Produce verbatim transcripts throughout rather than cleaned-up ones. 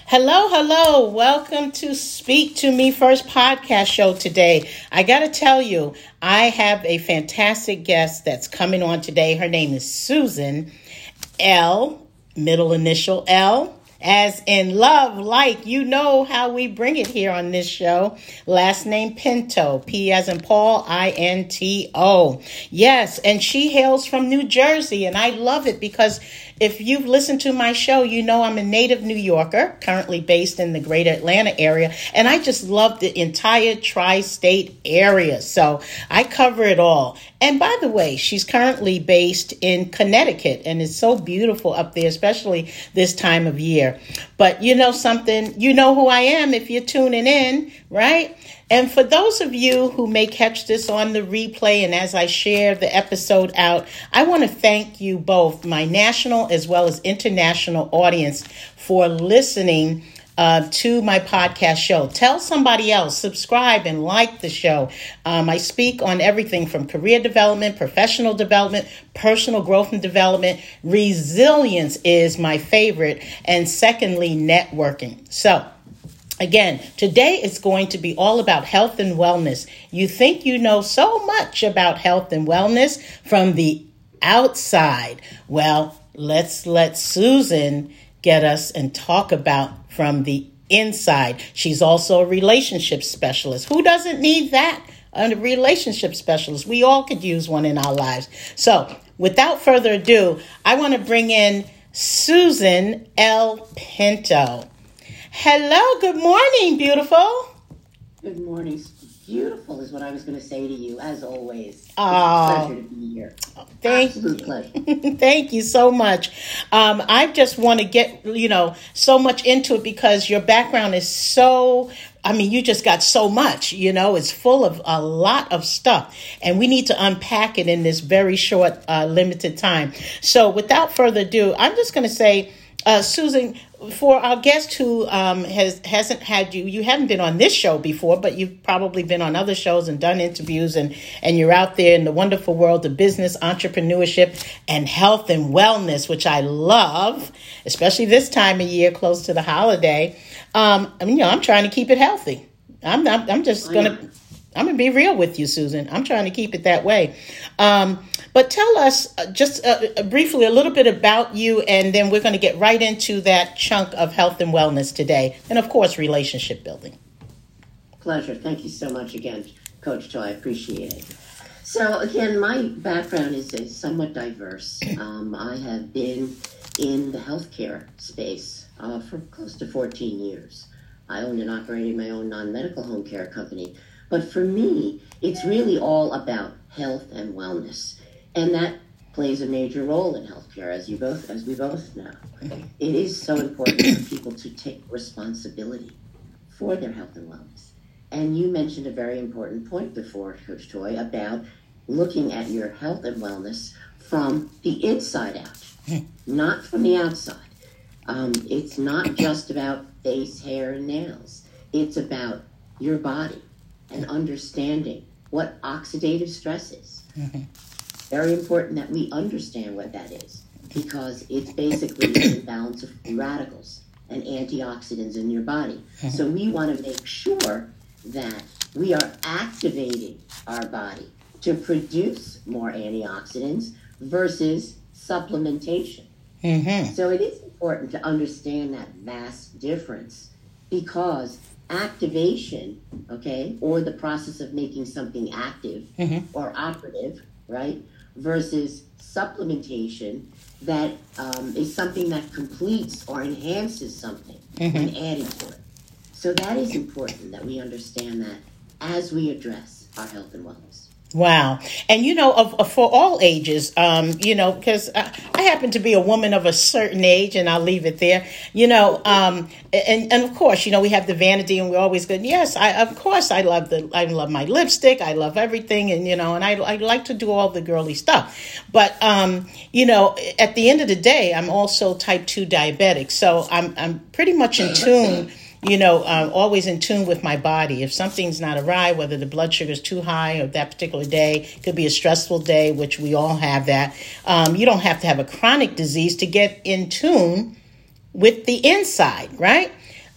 Hello, hello. Welcome to Speak to Me First podcast show today. I got to tell you, I have a fantastic guest that's coming on today. Her name is Susan L, middle initial L, as in love, like, you know how we bring it here on this show. Last name Pinto, P as in Paul, I N T O. Yes, and she hails from New Jersey, and I love it because if you've listened to my show, you know I'm a native New Yorker, currently based in the greater Atlanta area, and I just love the entire tri-state area, so I cover it all. And by the way, she's currently based in Connecticut, and it's so beautiful up there, especially this time of year. But you know something, you know who I am if you're tuning in, right? And for those of you who may catch this on the replay and as I share the episode out, I want to thank you both, my national as well as international audience, for listening uh, to my podcast show. Tell somebody else, subscribe and like the show. Um, I speak on everything from career development, professional development, personal growth and development. Resilience is my favorite. And secondly, networking. So, again, today it's going to be all about health and wellness. You think you know so much about health and wellness from the outside. Well, let's let Susan get us and talk about from the inside. She's also a relationship specialist. Who doesn't need that? A relationship specialist. We all could use one in our lives. So, without further ado, I want to bring in Susan L. Pinto. Hello, good morning, beautiful. Good morning. Beautiful is what I was going to say to you, as always. It's oh, a pleasure to be here. Thank Absolute you. pleasure. Thank you so much. Um, I just want to get, you know, so much into it because your background is so, I mean, you just got so much, you know, it's full of a lot of stuff. And we need to unpack it in this very short, uh, limited time. So without further ado, I'm just going to say, Uh, Susan, for our guest who um, has, hasn't had you, you haven't been on this show before, but you've probably been on other shows and done interviews, and, and you're out there in the wonderful world of business, entrepreneurship, and health and wellness, which I love, especially this time of year, close to the holiday. Um, I mean, you know, I'm trying to keep it healthy. I'm not, I'm just going to, I'm going to be real with you, Susan. I'm trying to keep it that way. Um, But tell us uh, just uh, briefly a little bit about you, and then we're going to get right into that chunk of health and wellness today. And, of course, relationship building. Pleasure. Thank you so much again, Coach Joy. I appreciate it. So, again, my background is, is somewhat diverse. Um, I have been in the healthcare space uh, for close to fourteen years. I owned and operated my own non-medical home care company. But for me, it's really all about health and wellness. And that plays a major role in healthcare, as you both, as we both know. It is so important for people to take responsibility for their health and wellness. And you mentioned a very important point before, Coach Toy, about looking at your health and wellness from the inside out, not from the outside. Um, it's not just about face, hair, and nails. It's about your body and understanding what oxidative stress is. Mm-hmm. Very important that we understand what that is, because it's basically an imbalance of free radicals and antioxidants in your body. Mm-hmm. So we want to make sure that we are activating our body to produce more antioxidants versus supplementation. Mm-hmm. So it is important to understand that vast difference, because activation, okay, or the process of making something active mm-hmm. or operative, right, versus supplementation that um, is something that completes or enhances something mm-hmm. and adding to it. So that is important that we understand that as we address our health and wellness. Wow. And, you know, of, of, for all ages, um, you know, because I, I happen to be a woman of a certain age, and I'll leave it there, you know, um, and, and of course, you know, we have the vanity, and we're always good. Yes, I, of course, I love the, I love my lipstick. I love everything. And, you know, and I, I like to do all the girly stuff. But, um, you know, at the end of the day, I'm also type two diabetic. So I'm, I'm pretty much in tune you know, uh, always in tune with my body. If something's not awry, whether the blood sugar is too high or that particular day, it could be a stressful day, which we all have that. Um, you don't have to have a chronic disease to get in tune with the inside, right?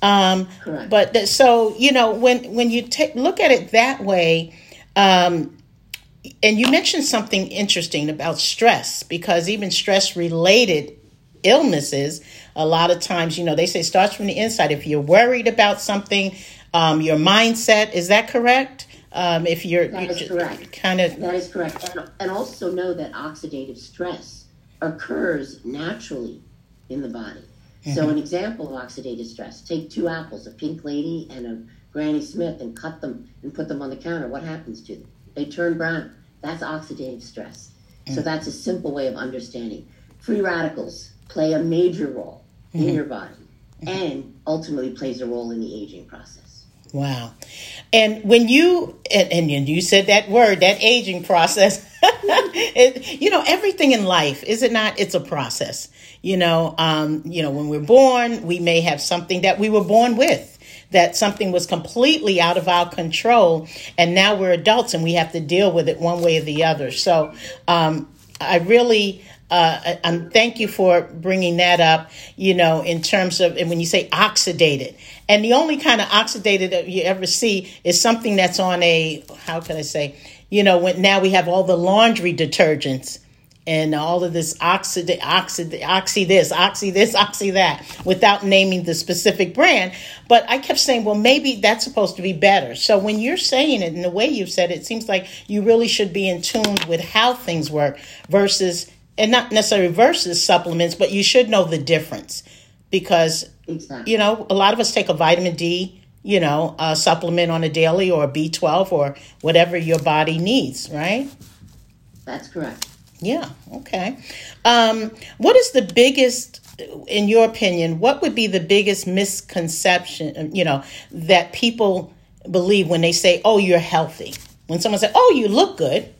Um, Correct. But th- so, you know, when, when you take look at it that way, um, and you mentioned something interesting about stress, because even stress related illnesses, a lot of times, you know, they say it starts from the inside. If you're worried about something, um, your mindset, is that correct? Um, if you're, That you're is correct. kind of, That is correct. And, and also know that oxidative stress occurs naturally in the body. Mm-hmm. So an example of oxidative stress, take two apples, a pink lady and a Granny Smith, and cut them and put them on the counter. What happens to them? They turn brown. That's oxidative stress. Mm-hmm. So that's a simple way of understanding. Free radicals play a major role mm-hmm. in your body mm-hmm. and ultimately plays a role in the aging process. Wow. And when you, and, and you said that word, that aging process, it, you know, everything in life, is it not? It's a process. You know, um, you know, when we're born, we may have something that we were born with, that something was completely out of our control. And now we're adults and we have to deal with it one way or the other. So um, I really... Uh, um, thank you for bringing that up, you know, in terms of, and when you say oxidated, and the only kind of oxidated that you ever see is something that's on a, how can I say, you know, when now we have all the laundry detergents and all of this oxid, oxid, oxy this, oxy this, oxy that, without naming the specific brand. But I kept saying, well, maybe that's supposed to be better. So when you're saying it in the way you've said it, it seems like you really should be in tune with how things work versus, and not necessarily versus supplements, but you should know the difference, because, exactly. you know, a lot of us take a vitamin D, you know, a supplement on a daily, or a B twelve, or whatever your body needs, right? That's correct. Yeah. Okay. Um, what is the biggest, in your opinion, what would be the biggest misconception, you know, that people believe when they say, oh, you're healthy? When someone says, oh, you look good.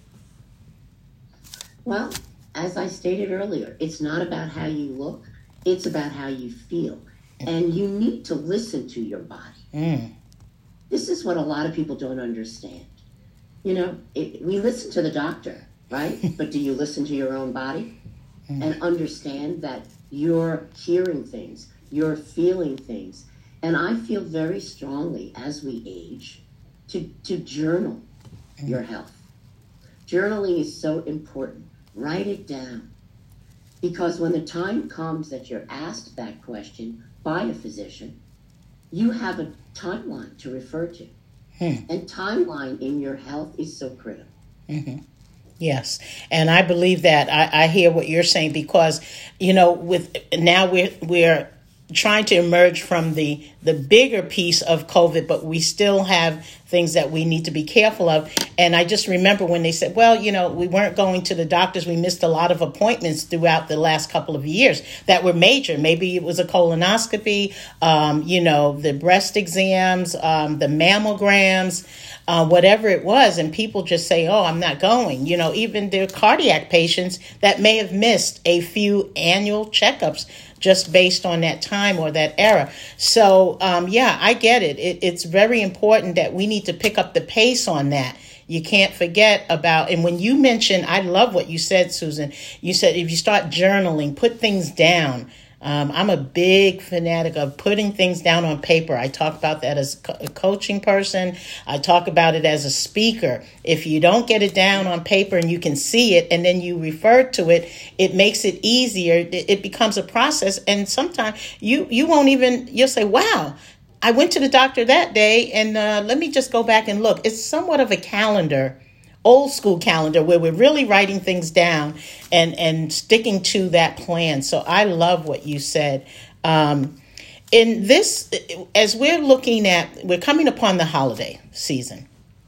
Well, as I stated earlier, it's not about how you look, it's about how you feel. And you need to listen to your body. Mm. This is what a lot of people don't understand. You know, it, we listen to the doctor, right? But do you listen to your own body mm. and understand that you're hearing things, you're feeling things? And I feel very strongly as we age to, to journal mm. your health. Journaling is so important. Write it down. Because when the time comes that you're asked that question by a physician, you have a timeline to refer to. Hmm. And timeline in your health is so critical. Mm-hmm. Yes. And I believe that. I, I hear what you're saying, because, you know, with now we're we're trying to emerge from the the bigger piece of COVID, but we still have things that we need to be careful of. And I just remember when they said, well, you know, we weren't going to the doctors. We missed a lot of appointments throughout the last couple of years that were major. Maybe it was a colonoscopy, um, you know, the breast exams, um, the mammograms, uh, whatever it was. And people just say, oh, I'm not going. You know, even their cardiac patients that may have missed a few annual checkups just based on that time or that era. So, um, yeah, I get it. it. It's very important that we need to pick up the pace on that. You can't forget about, and when you mentioned, I love what you said, Susan. You said if you start journaling, put things down. Um, I'm a big fanatic of putting things down on paper. I talk about that as a coaching person. I talk about it as a speaker. If you don't get it down on paper and you can see it and then you refer to it, it makes it easier. It, it becomes a process. And sometimes you, you won't even, you'll say, wow, I went to the doctor that day and uh, let me just go back and look. It's somewhat of a calendar, old school calendar, where we're really writing things down and, and sticking to that plan. So I love what you said. Um, in this, as we're looking at, we're coming upon the holiday season.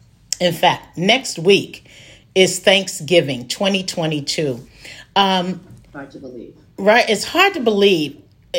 In fact, next week is Thanksgiving twenty twenty-two. Um, hard to believe. Right. It's hard to believe.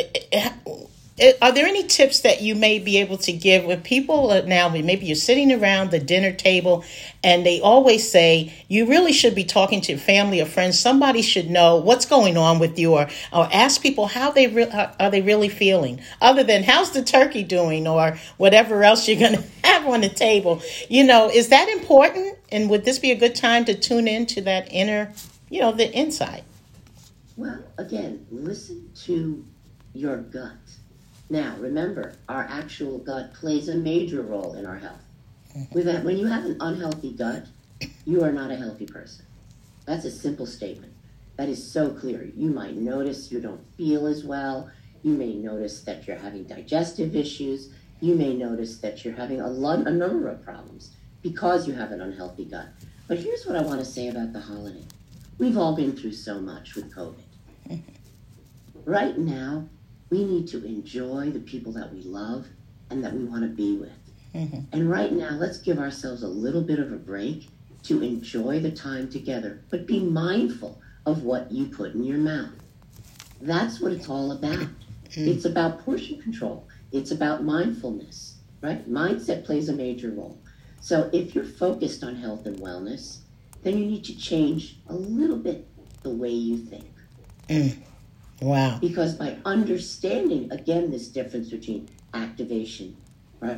Are there any tips that you may be able to give when people are now, maybe you're sitting around the dinner table and they always say you really should be talking to family or friends. Somebody should know what's going on with you, or, or ask people how they re- how, are they really feeling, other than how's the turkey doing or whatever else you're going to have on the table. You know, is that important? And would this be a good time to tune into that inner, you know, the inside? Well, again, listen to your gut. Now, remember, our actual gut plays a major role in our health. With that, when you have an unhealthy gut, you are not a healthy person. That's a simple statement. That is so clear. You might notice you don't feel as well. You may notice that you're having digestive issues. You may notice that you're having a, lot, a number of problems because you have an unhealthy gut. But here's what I want to say about the holiday. We've all been through so much with COVID. Right now, we need to enjoy the people that we love and that we want to be with. Mm-hmm. And right now, let's give ourselves a little bit of a break to enjoy the time together, but be mindful of what you put in your mouth. That's what it's all about. Mm-hmm. It's about portion control. It's about mindfulness, right? Mindset plays a major role. So if you're focused on health and wellness, then you need to change a little bit the way you think. Mm. Wow. Because by understanding, again, this difference between activation, right,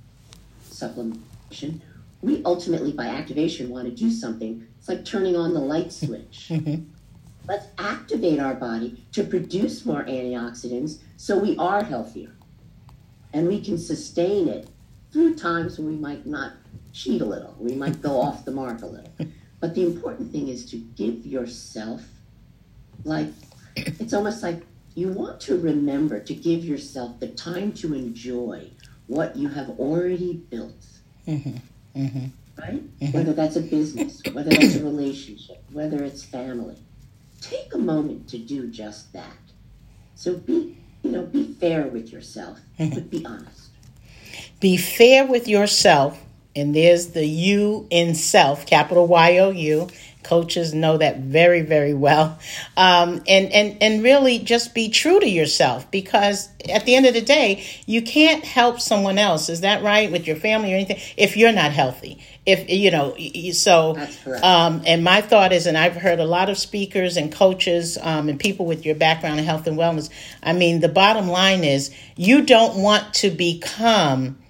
supplementation, we ultimately, by activation, want to do something. It's like turning on the light switch. Mm-hmm. Let's activate our body to produce more antioxidants so we are healthier. And we can sustain it through times when we might not cheat a little. We might go off the mark a little. But the important thing is to give yourself, like, it's almost like you want to remember to give yourself the time to enjoy what you have already built. Mm-hmm. Mm-hmm. Right? Mm-hmm. Whether that's a business, whether that's a relationship, whether it's family. Take a moment to do just that. So be, you know, be fair with yourself, mm-hmm. but be honest. Be fair with yourself, and there's the you in self, capital Y O U. Coaches know that very, very well. Um, and, and, and really just be true to yourself, because at the end of the day, you can't help someone else. Is that right? With your family or anything, if you're not healthy. If, you know, so, um, and my thought is, and I've heard a lot of speakers and coaches um, and people with your background in health and wellness. I mean, the bottom line is you don't want to become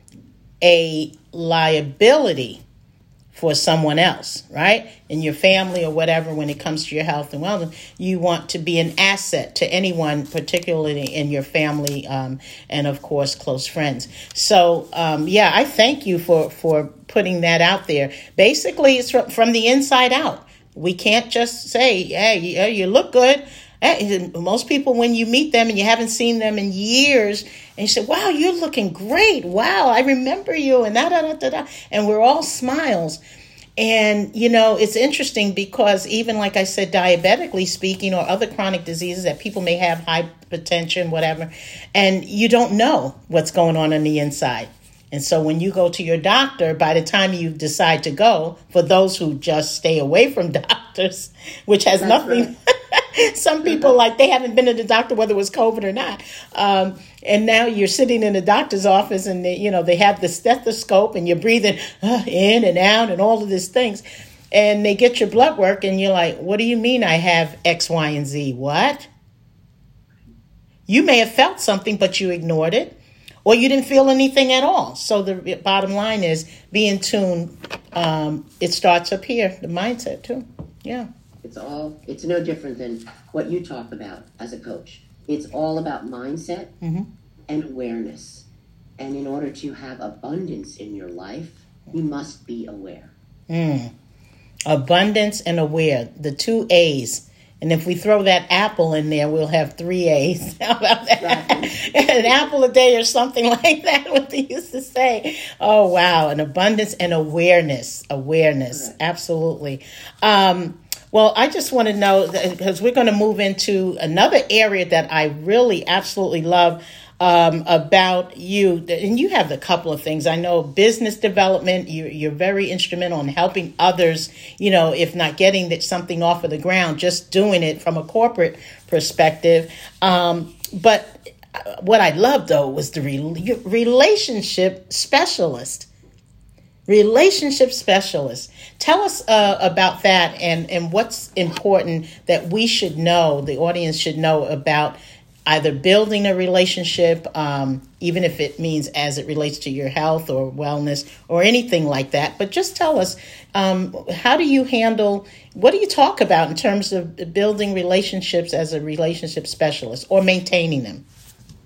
a liability for someone else, right? In your family or whatever, when it comes to your health and wellness, you want to be an asset to anyone, particularly in your family um, and, of course, close friends. So, um, yeah, I thank you for, for putting that out there. Basically, it's from, from the inside out. We can't just say, hey, you, you look good. Most people, when you meet them and you haven't seen them in years, and you say, wow, you're looking great. Wow, I remember you. And da, da, da, da, da. And we're all smiles. And, you know, it's interesting because even like I said, diabetically speaking, or other chronic diseases that people may have, hypertension, whatever, and you don't know what's going on on the inside. And so when you go to your doctor, by the time you decide to go, for those who just stay away from doctors, which has That's nothing... Right. Some people, like, they haven't been to the doctor, whether it was COVID or not. Um, and now you're sitting in the doctor's office and, they, you know, they have the stethoscope and you're breathing uh, in and out and all of these things. And they get your blood work and you're like, what do you mean I have X, Y, and Z? What? You may have felt something, but you ignored it, or you didn't feel anything at all. So the bottom line is be in tune. Um, it starts up here, the mindset too. Yeah. It's all, it's no different than what you talk about as a coach. It's all about mindset mm-hmm. and awareness. And in order to have abundance in your life, you must be aware. Mm. Abundance and aware, the two A's. And if we throw that apple in there, we'll have three A's. How about that? Exactly. An apple a day or something like that, what they used to say. Oh, wow. An abundance and awareness. Awareness. Correct. Absolutely. Um, Well, I just want to know, because we're going to move into another area that I really absolutely love um, about you. And you have a couple of things. I know business development, you're, you're very instrumental in helping others, you know, if not getting that something off of the ground, just doing it from a corporate perspective. Um, but what I love, though, was the re- relationship specialist. Relationship specialist. Tell us uh, about that and, and what's important that we should know, the audience should know about either building a relationship, um, even if it means as it relates to your health or wellness or anything like that. But just tell us, um, how do you handle, what do you talk about in terms of building relationships as a relationship specialist or maintaining them?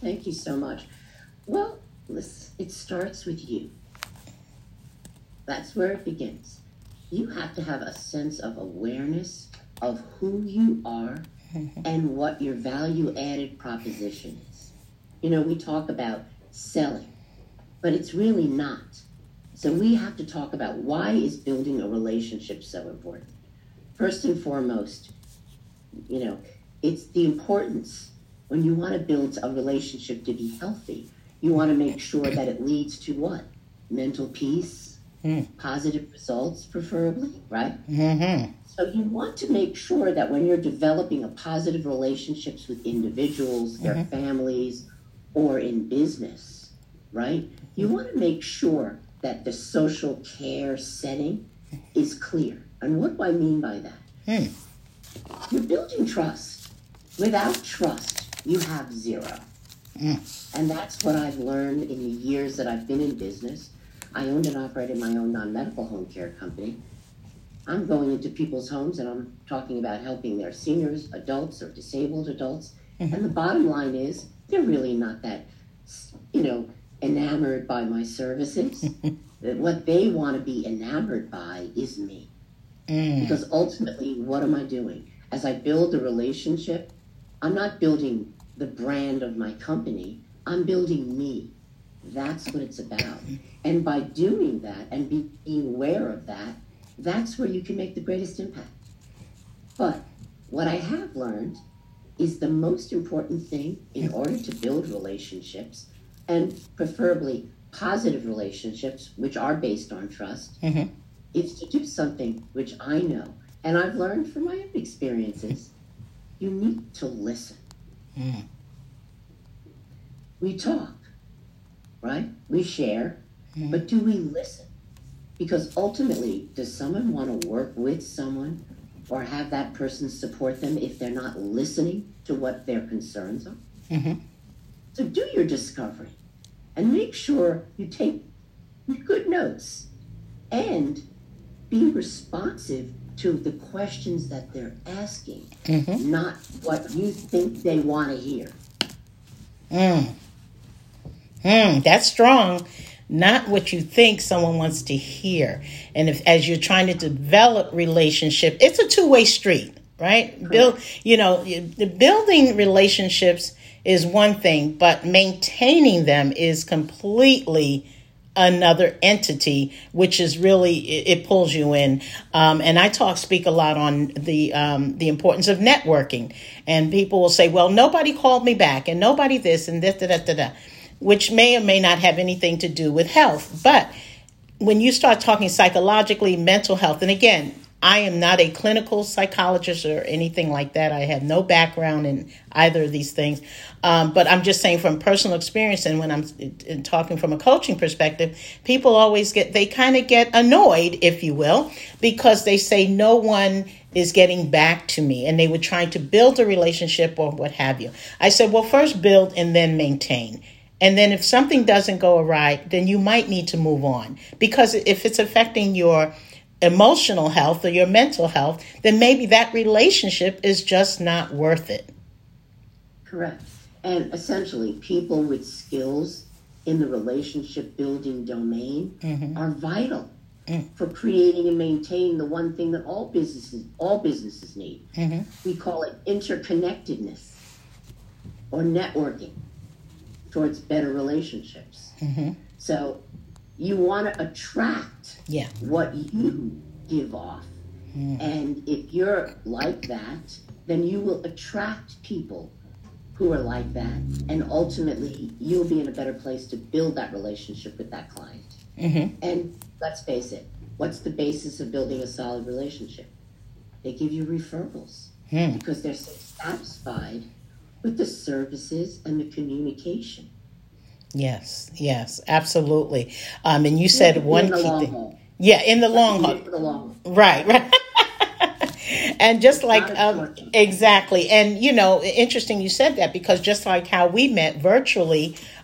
Thank you so much. Well, listen, it starts with you. That's where it begins. You have to have a sense of awareness of who you are and what your value-added proposition is. You know, we talk about selling, but it's really not. So we have to talk about, why is building a relationship so important? First and foremost, you know, it's the importance when you want to build a relationship to be healthy. You want to make sure that it leads to what? Mental peace, mm. positive results, preferably, right? Mm-hmm. So you want to make sure that when you're developing a positive relationships with individuals, their mm-hmm. families, or in business, right? You want to make sure that the social care setting is clear. And what do I mean by that? Mm. You're building trust. Without trust, you have zero. Mm. And that's what I've learned in the years that I've been in business. I owned and operated my own non-medical home care company. I'm going into people's homes and I'm talking about helping their seniors, adults, or disabled adults. Mm-hmm. And the bottom line is, they're really not that, you know, enamored by my services. What they want to be enamored by is me. Mm. Because ultimately, what am I doing? As I build a relationship, I'm not building the brand of my company. I'm building me. That's what it's about. And by doing that and being aware of that, that's where you can make the greatest impact. But what I have learned is the most important thing in order to build relationships, and preferably positive relationships, which are based on trust, mm-hmm. is to do something which I know, and I've learned from my own experiences. You need to listen. Mm. We talk, right? We share, mm. but do we listen? Because ultimately, does someone want to work with someone or have that person support them if they're not listening to what their concerns are? Mm-hmm. So do your discovery and make sure you take good notes and be responsive to the questions that they're asking, mm-hmm. not what you think they want to hear. Mm. Mm, that's strong. Not what you think someone wants to hear. And if, as you're trying to develop relationship, it's a two-way street, right? Correct. Build, you know, the building relationships is one thing, but maintaining them is completely another entity, which is really, it, it pulls you in. Um, and I talk, speak a lot on the, um, the importance of networking. And people will say, well, nobody called me back and nobody this and this, da, da, da, da, which may or may not have anything to do with health. But when you start talking psychologically, mental health, and again, I am not a clinical psychologist or anything like that. I have no background in either of these things. Um, but I'm just saying from personal experience, and when I'm in talking from a coaching perspective, people always get, they kind of get annoyed, if you will, because they say no one is getting back to me and they were trying to build a relationship or what have you. I said, well, first build and then maintain. And then if something doesn't go awry, then you might need to move on. Because if it's affecting your emotional health or your mental health, then maybe that relationship is just not worth it. Correct. And essentially, people with skills in the relationship building domain mm-hmm. are vital mm. for creating and maintaining the one thing that all businesses all businesses need. Mm-hmm. We call it interconnectedness or networking towards better relationships. Mm-hmm. So you want to attract yeah. what you give off. Mm. And if you're like that, then you will attract people who are like that. And ultimately, you'll be in a better place to build that relationship with that client. Mm-hmm. And let's face it, what's the basis of building a solid relationship? They give you referrals mm. because they're so satisfied with the services and the communication. Yes, yes, absolutely. Um, and you said yeah, one key thing. Haul. Yeah, in the long haul. The long haul. Right, right. And just like, um, exactly. And, you know, interesting you said that because just like how we met virtually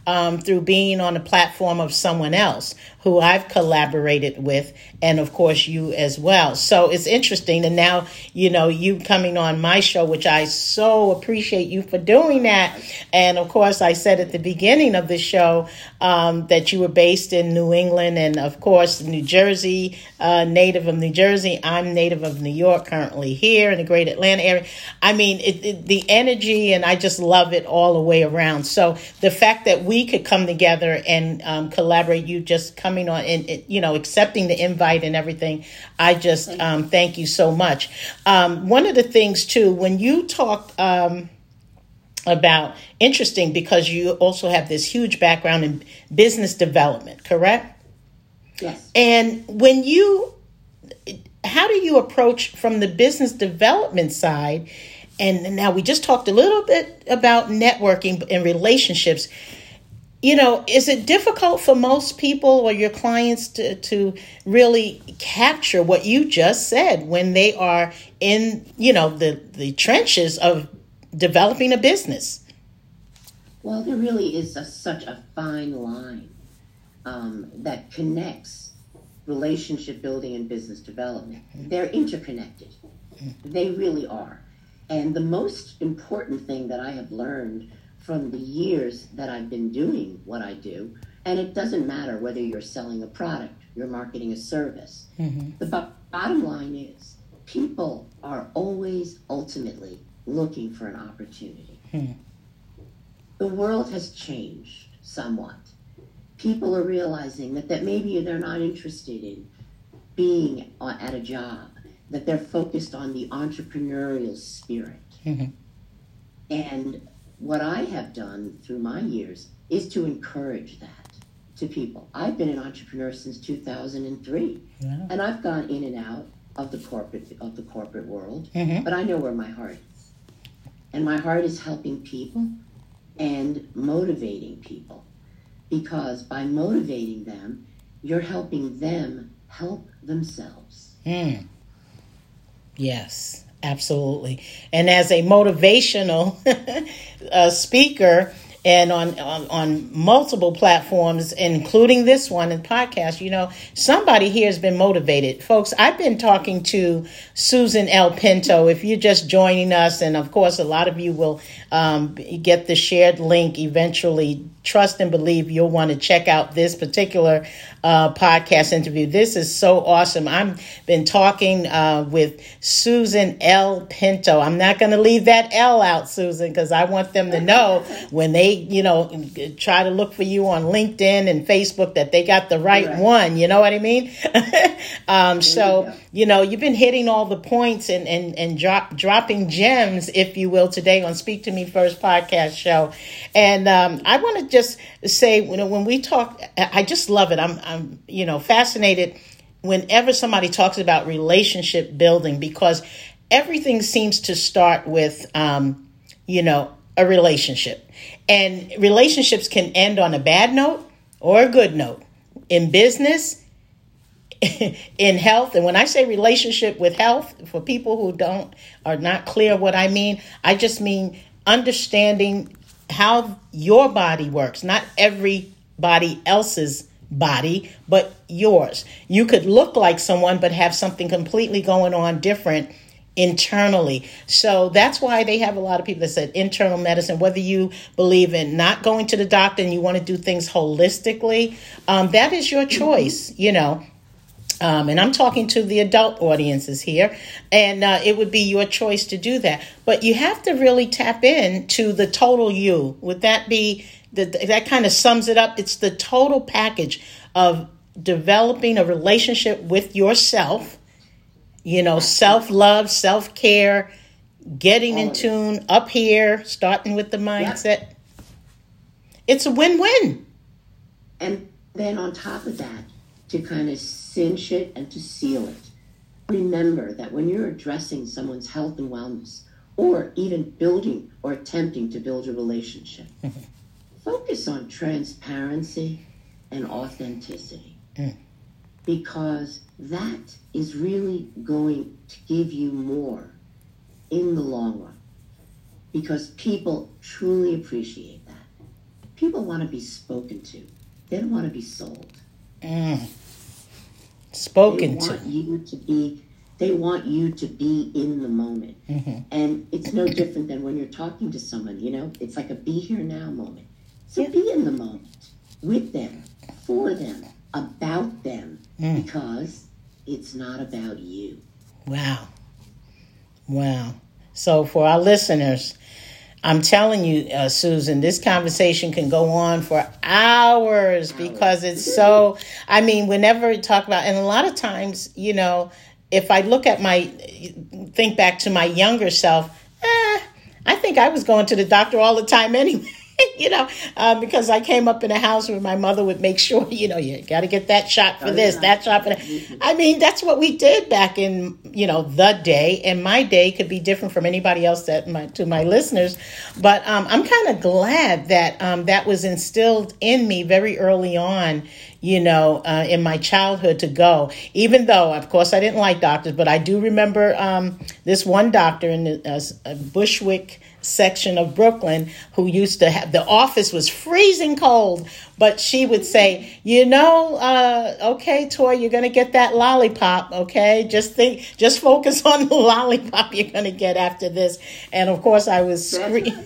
um, through being on a platform of someone else who I've collaborated with, and of course you as well. So it's interesting. And now, you know, you coming on my show, which I so appreciate you for doing that. And of course, I said at the beginning of the show um, that you were based in New England and of course, New Jersey, uh, native of New Jersey. I'm native of New York, currently here in the great Atlanta area. I mean, it, it, the energy, and I just love it all the way around. So the fact that we could come together and um, collaborate, you just coming on and, you know, accepting the invite and everything, I just um, thank you so much. Um, one of the things, too, when you talk um, about, interesting, because you also have this huge background in business development, correct? Yes. And when you, how do you approach from the business development side? And now we just talked a little bit about networking and relationships. You know, is it difficult for most people or your clients to, to really capture what you just said when they are in, you know, the, the trenches of developing a business? Well, there really is a, such a fine line um, that connects relationship building and business development. They're interconnected. They really are. And the most important thing that I have learned from the years that I've been doing what I do, and it doesn't matter whether you're selling a product, you're marketing a service. Mm-hmm. The bo- bottom line is people are always ultimately looking for an opportunity. Mm. The world has changed somewhat. People are realizing that, that maybe they're not interested in being at a job, that they're focused on the entrepreneurial spirit. Mm-hmm. And what I have done through my years is to encourage that to people. I've been an entrepreneur since two thousand three, yeah. And I've gone in and out of the corporate of the corporate world, mm-hmm. But I know where my heart is. And my heart is helping people and motivating people, because by motivating them, you're helping them help themselves. Mm. Yes, absolutely. And as a motivational uh, speaker and on, on, on multiple platforms, including this one and podcast, you know, somebody here has been motivated. Folks, I've been talking to Susan L. Pinto. If you're just joining us, and of course, a lot of you will um, get the shared link eventually. Trust and believe you'll want to check out this particular uh, podcast interview. This is so awesome. I've been talking uh, with Susan L. Pinto. I'm not going to leave that L out, Susan, because I want them to know when they, you know, try to look for you on LinkedIn and Facebook that they got the right, right. one. You know what I mean? um, so, you, you know, you've been hitting all the points and, and, and drop, dropping gems, if you will, today on Speak to Me First podcast show. And um, I want to just Just say, you know, when we talk, I just love it. I'm, I'm, you know, fascinated whenever somebody talks about relationship building, because everything seems to start with, um, you know, a relationship, and relationships can end on a bad note or a good note in business, in health. And when I say relationship with health, for people who don't, are not clear what I mean, I just mean understanding how your body works, not everybody else's body, but yours. You could look like someone, but have something completely going on different internally. So that's why they have a lot of people that said internal medicine, whether you believe in not going to the doctor and you want to do things holistically, um, that is your choice, you know. Um, and I'm talking to the adult audiences here, and uh, it would be your choice to do that. But you have to really tap into the total you. Would that be, the, that kind of sums it up? It's the total package of developing a relationship with yourself, you know, self-love, self-care, getting in tune up here, starting with the mindset. Yep. It's a win-win. And then on top of that, to kind of cinch it and to seal it, remember that when you're addressing someone's health and wellness, or even building or attempting to build a relationship, mm-hmm. focus on transparency and authenticity, mm. because that is really going to give you more in the long run, because people truly appreciate that. people want to be spoken to. They don't want to be sold. Mm. Spoken they want to. You to be, they want you to be in the moment. Mm-hmm. And it's no different than when you're talking to someone, you know, it's like a be here now moment. So Yeah. be in the moment with them, for them, about them, Mm. because it's not about you. Wow. Wow. So for our listeners, I'm telling you, uh, Susan, this conversation can go on for hours because it's so, I mean, whenever we talk about, and a lot of times, you know, if I look at my, think back to my younger self, eh, I think I was going to the doctor all the time anyway. You know, uh, because I came up in a house where my mother would make sure, you know, you got to get that shot for this, that shot for that. I mean, that's what we did back in, you know, the day. And my day could be different from anybody else that my to my listeners. But um, I'm kind of glad that um, that was instilled in me very early on, you know, uh, in my childhood to go. Even though, of course, I didn't like doctors, but I do remember um, this one doctor in the uh, Bushwick section of Brooklyn who used to have, the office was freezing cold, but she would say, you know, uh, okay, Toy, you're going to get that lollipop. Okay. Just think, just focus on the lollipop you're going to get after this. And of course I was screaming.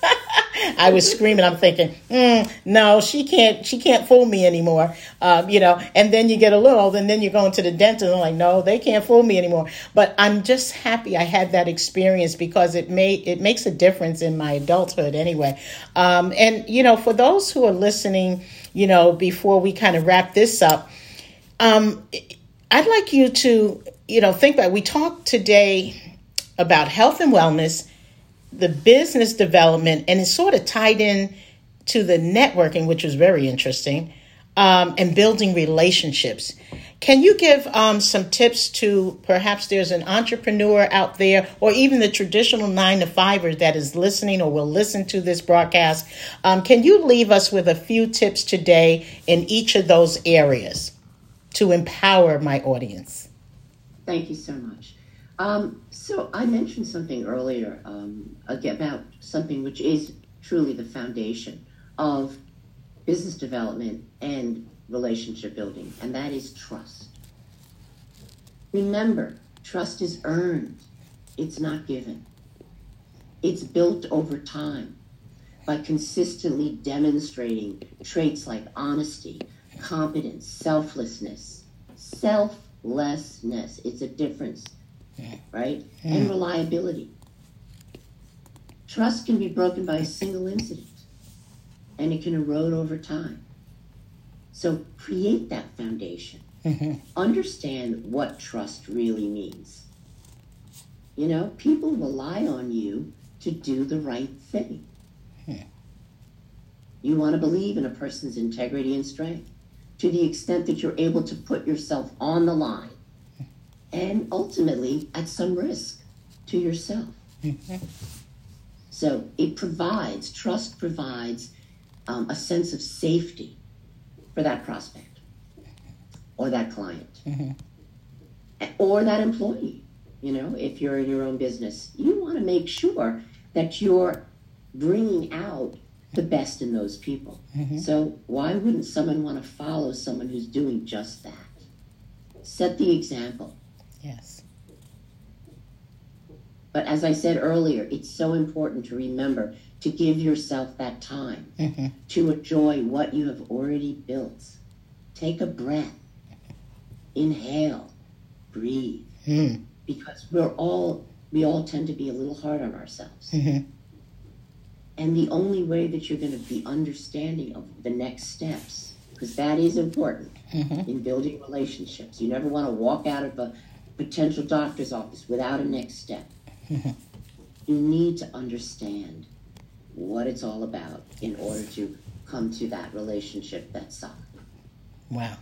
I was screaming. I'm thinking, mm, no, she can't. She can't fool me anymore. Um, you know. And then you get a little older, and then you're going to the dentist. And I'm like, no, they can't fool me anymore. But I'm just happy I had that experience because it made it makes a difference in my adulthood anyway. Um, and you know, for those who are listening, you know, before we kind of wrap this up, um, I'd like you to, you know, think about. We talked today about health and wellness, the business development, and it's sort of tied in to the networking, which was very interesting, um, and building relationships. Can you give um, some tips to perhaps there's an entrepreneur out there or even the traditional nine to fiver that is listening or will listen to this broadcast? Um, can you leave us with a few tips today in each of those areas to empower my audience? Thank you so much. Um, so I mentioned something earlier um, about something which is truly the foundation of business development and relationship building, and that is trust. Remember, trust is earned. It's not given. It's built over time by consistently demonstrating traits like honesty, competence, selflessness, selflessness. It's a difference. Right? Mm. And reliability. Trust can be broken by a single incident, and it can erode over time. So create that foundation. Mm-hmm. Understand what trust really means. You know, people rely on you to do the right thing. Mm. You want to believe in a person's integrity and strength to the extent that you're able to put yourself on the line. And ultimately, at some risk to yourself. Mm-hmm. So it provides, trust provides um, a sense of safety for that prospect or that client mm-hmm. or that employee. You know, if you're in your own business, you want to make sure that you're bringing out the best in those people. Mm-hmm. So why wouldn't someone want to follow someone who's doing just that? Set the example. Yes. But as I said earlier, it's so important to remember to give yourself that time mm-hmm. to enjoy what you have already built. Take a breath. Inhale. Breathe. Mm. Because we're all, we all tend to be a little hard on ourselves. Mm-hmm. And the only way that you're going to be understanding of the next steps, because that is important mm-hmm. in building relationships. You never want to walk out of a potential doctor's office without a next step. Mm-hmm. You need to understand what it's all about in order to come to that relationship that's solid. Wow.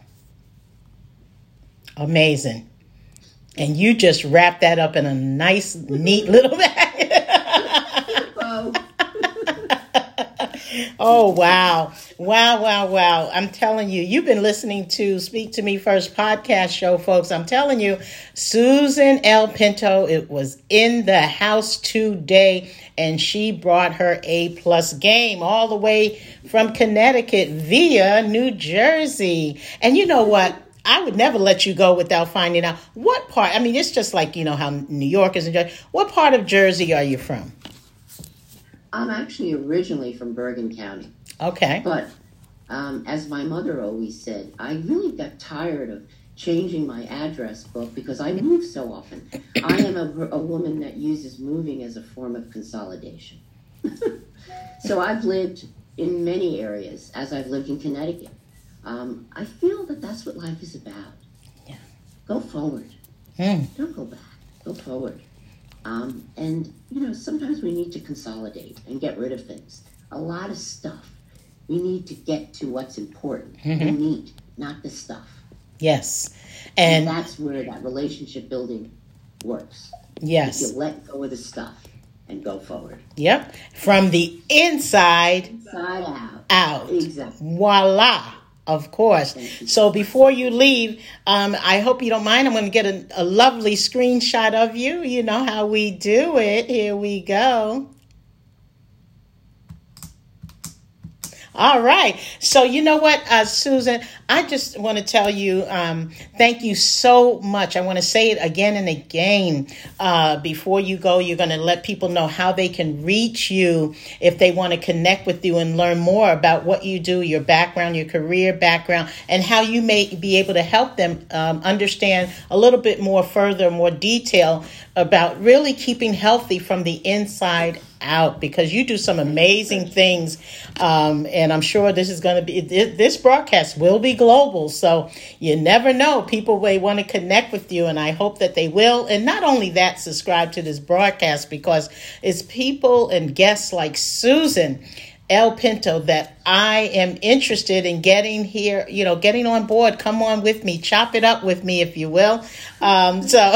Amazing. And you just wrapped that up in a nice, neat little bag. Oh, wow. Wow, wow, wow. I'm telling you, you've been listening to Speak to Me First podcast show, folks. I'm telling you, Susan L. Pinto, it was in the house today, and she brought her A-plus game all the way from Connecticut via New Jersey. And you know what? I would never let you go without finding out what part. I mean, it's just like, you know, how New York is in Jersey. What part of Jersey are you from? I'm actually originally from Bergen County. Okay. But um, as my mother always said, I really got tired of changing my address book because I move so often. I am a, a woman that uses moving as a form of consolidation. So I've lived in many areas as I've lived in Connecticut. Um, I feel that that's what life is about. Yeah. Go forward. Mm. Don't go back. Go forward. Um, and, you know, sometimes we need to consolidate and get rid of things. A lot of stuff. We need to get to what's important. Mm-hmm. The meat, not the stuff. Yes. And, and that's where that relationship building works. Yes. If you let go of the stuff and go forward. Yep. From the inside, inside out. out. Exactly. Voila. Of course. So before you leave, um, I hope you don't mind. I'm going to get a, a lovely screenshot of you. You know how we do it. Here we go. All right. So you know what, uh, Susan, I just want to tell you, um, thank you so much. I want to say it again and again. Uh, before you go, you're going to let people know how they can reach you if they want to connect with you and learn more about what you do, your background, your career background, and how you may be able to help them um, understand a little bit more further, more detail about really keeping healthy from the inside out, because you do some amazing things. Um, and I'm sure this is going to be, this broadcast will be global. So you never know. People may want to connect with you, and I hope that they will. And not only that, subscribe to this broadcast, because it's people and guests like Susan L. Pinto that I am interested in getting here, you know, getting on board. Come on with me, chop it up with me, if you will. Um, so,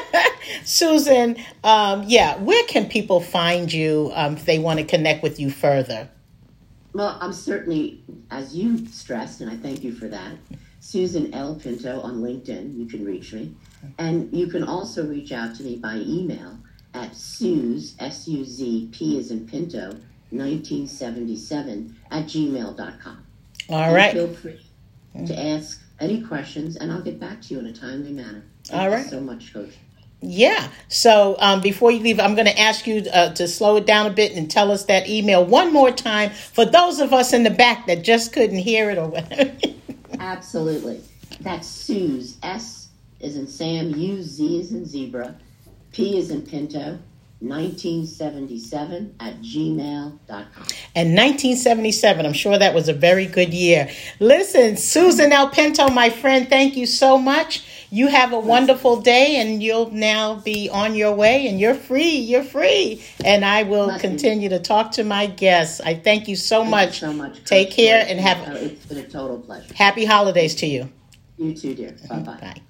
Susan, um, yeah, where can people find you um, if they want to connect with you further? Well, I'm certainly, as you stressed, and I thank you for that, Susan L. Pinto on LinkedIn. You can reach me. And you can also reach out to me by email at Suz, S U Z, P as in Pinto, nineteen seventy-seven at gmail dot com. All and right. Feel free to ask any questions, and I'll get back to you in a timely manner. Thank All right. you so much, Coach. Yeah. So um, before you leave, I'm going to ask you uh, to slow it down a bit and tell us that email one more time for those of us in the back that just couldn't hear it or whatever. Absolutely. That's Suz, S is in Sam, U, Z is in zebra, P is in Pinto, nineteen seventy-seven at gmail dot com. And nineteen seventy-seven, I'm sure that was a very good year. Listen, Susan L. Pinto, my friend, thank you so much. You have a wonderful day, and you'll now be on your way, and you're free. You're free. And I will Bless continue you. to talk to my guests. I thank you so thank much. You so much. Take Coach care Joy. and have. It's been a total pleasure. Happy holidays to you. You too, dear. Bye-bye. Bye.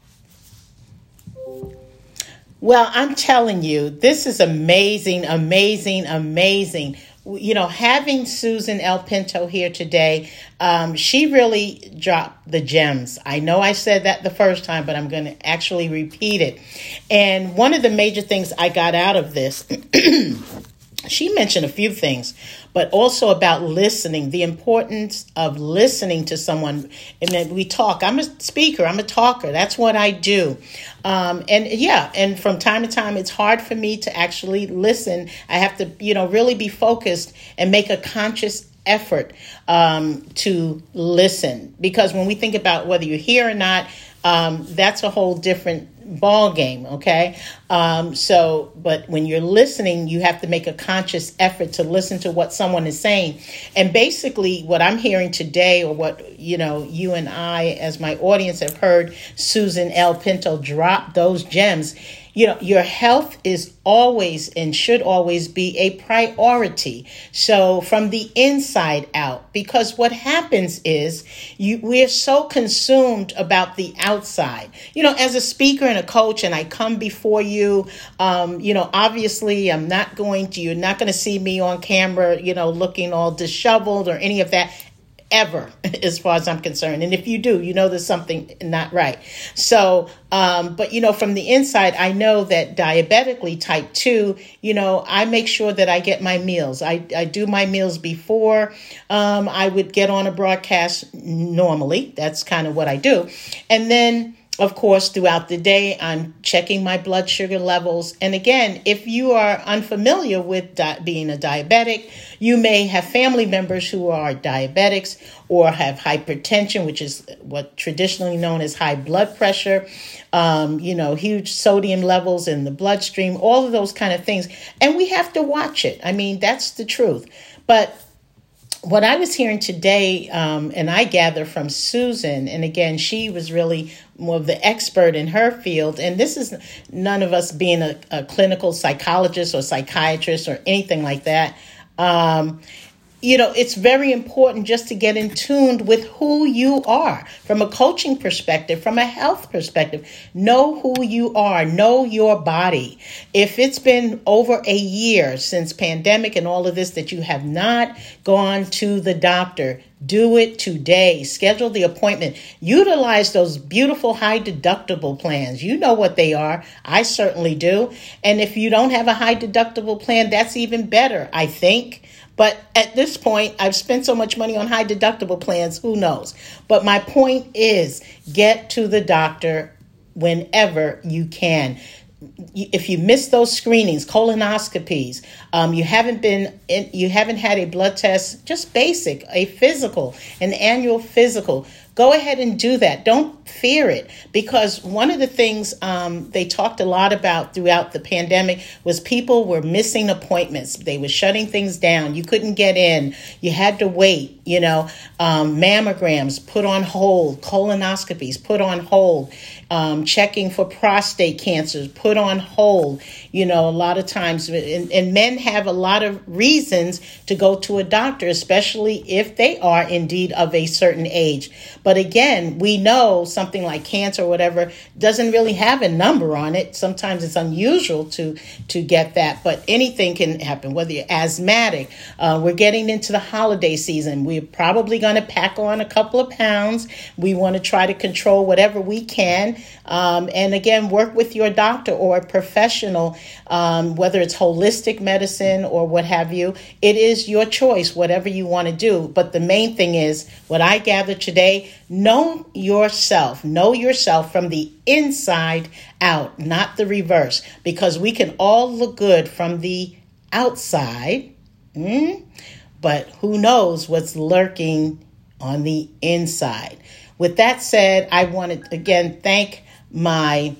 Well, I'm telling you, this is amazing, amazing, amazing. You know, having Susan L. Pinto here today, um, she really dropped the gems. I know I said that the first time, but I'm going to actually repeat it. And one of the major things I got out of this, she mentioned a few things, but also about listening, the importance of listening to someone. And then we talk. I'm a speaker. I'm a talker. That's what I do. Um, and yeah, and from time to time, it's hard for me to actually listen. I have to, you know, really be focused and make a conscious effort um, to listen. Because when we think about whether you're here or not, um, that's a whole different ball game. Okay. Um, so, but when you're listening, you have to make a conscious effort to listen to what someone is saying. And basically what I'm hearing today, or what, you know, you and I, as my audience, have heard Susan L. Pinto drop those gems. you know, your health is always and should always be a priority. So from the inside out, because what happens is you we're so consumed about the outside. You know, as a speaker and a coach, and I come before you, um, you know, obviously I'm not going to, you're not going to see me on camera, you know, looking all disheveled or any of that. Ever, as far as I'm concerned. And if you do, you know there's something not right. So, um, but, you know, from the inside, I know that diabetically type two, you know, I make sure that I get my meals. I, I do my meals before um, I would get on a broadcast normally. That's kind of what I do. And then, of course, throughout the day, I'm checking my blood sugar levels. And again, if you are unfamiliar with di- being a diabetic, you may have family members who are diabetics or have hypertension, which is what traditionally known as high blood pressure, um, you know, huge sodium levels in the bloodstream, all of those kind of things. And we have to watch it. I mean, that's the truth. But what I was hearing today, um, and I gather from Susan, and again, she was really more of the expert in her field. And this is none of us being a, a clinical psychologist or psychiatrist or anything like that. Um, you know, it's very important just to get in tune with who you are from a coaching perspective, from a health perspective. Know who you are. Know your body. If it's been over a year since pandemic and all of this that you have not gone to the doctor, do it today. Schedule the appointment. Utilize those beautiful high deductible plans. You know what they are. I certainly do. And if you don't have a high deductible plan, that's even better, I think. But at this point, I've spent so much money on high deductible plans, who knows? But my point is, get to the doctor whenever you can. If you miss those screenings, colonoscopies, um, you haven't been, in, you haven't had a blood test, just basic, a physical, an annual physical, go ahead and do that. Don't fear it, because one of the things um, they talked a lot about throughout the pandemic was people were missing appointments. They were shutting things down. You couldn't get in. You had to wait. You know, um, mammograms put on hold, colonoscopies put on hold, um, checking for prostate cancers put on hold. You know, a lot of times, and, and men have a lot of reasons to go to a doctor, especially if they are indeed of a certain age. But again, we know something like cancer or whatever doesn't really have a number on it. Sometimes it's unusual to to get that, but anything can happen, whether you're asthmatic. Uh, we're getting into the holiday season. We're probably going to pack on a couple of pounds. We want to try to control whatever we can. Um, and again, work with your doctor or a professional, um, whether it's holistic medicine or what have you. It is your choice, whatever you want to do. But the main thing is, what I gathered today, know yourself. Know yourself from the inside out, not the reverse, because we can all look good from the outside, mm, but who knows what's lurking on the inside. With that said, I want to again thank my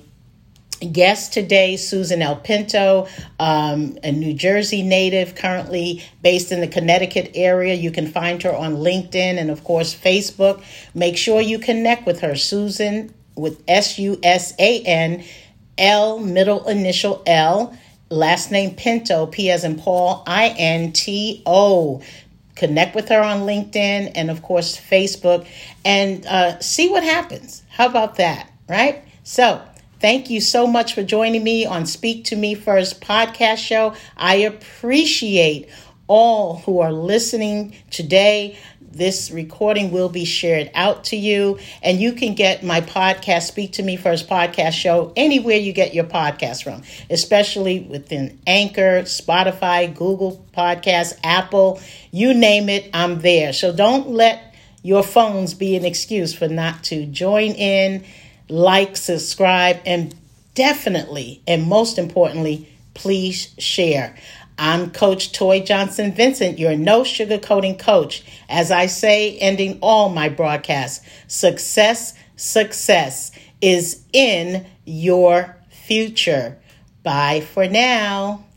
guest today, Susan L. Pinto, um, a New Jersey native, currently based in the Connecticut area. You can find her on LinkedIn and, of course, Facebook. Make sure you connect with her, Susan, with S U S A N, L, middle initial L, last name Pinto, P as in Paul, I N T O. Connect with her on LinkedIn and, of course, Facebook, and uh, see what happens. How about that, right? So, thank you so much for joining me on Speak to Me First podcast show. I appreciate all who are listening today. This recording will be shared out to you, and you can get my podcast, Speak to Me First podcast show, anywhere you get your podcast from, especially within Anchor, Spotify, Google Podcasts, Apple, you name it, I'm there. So don't let your phones be an excuse for not to join in, like, subscribe, and definitely, and most importantly, please share. I'm Coach Toy Johnson Vincent, your no sugarcoating coach. As I say, ending all my broadcasts, success, success is in your future. Bye for now.